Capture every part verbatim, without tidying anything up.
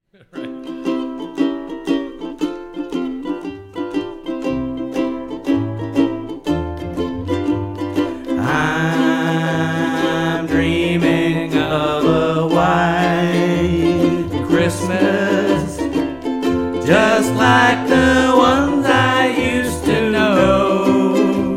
I'm dreaming of a white Christmas, just like the ones I used to know,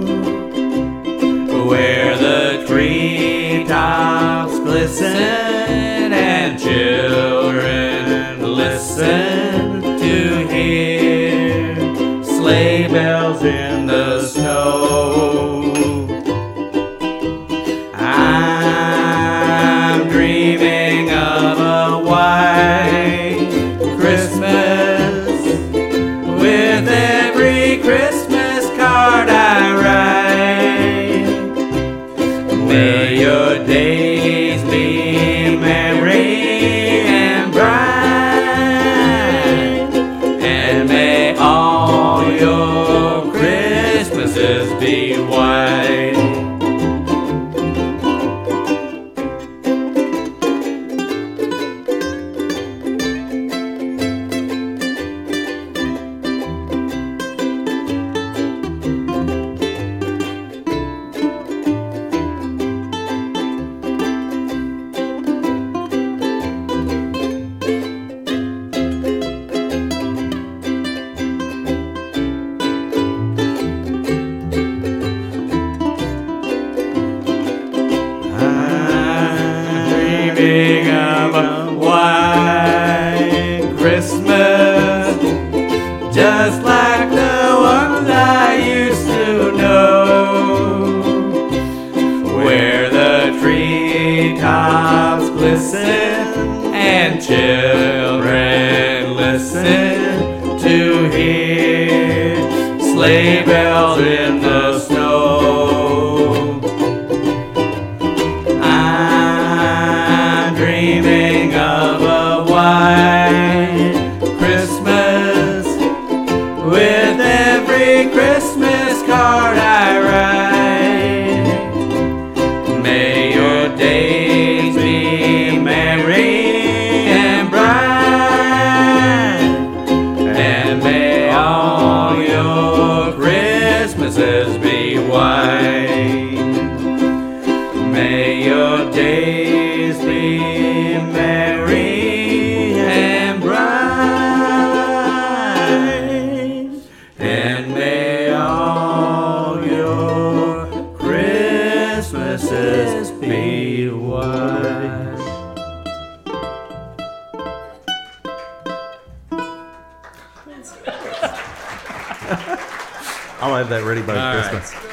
where the treetops glisten and children listen to hear sleigh bells in the snow. I'm dreaming of a white Christmas, with every Christmas card I write. May your days be merry and bright, and may all your Christmases be white. Dreaming of a white Christmas, just like the ones I used to know, where the treetops glisten and children listen to hear sleigh bells in the snow. Dreaming of a white Christmas, with every Christmas card I write. May your days be merry and bright, and may all your Christmases be white. May your days be merry and bright, and may all your Christmases be white. I'll have that ready by All Christmas. right.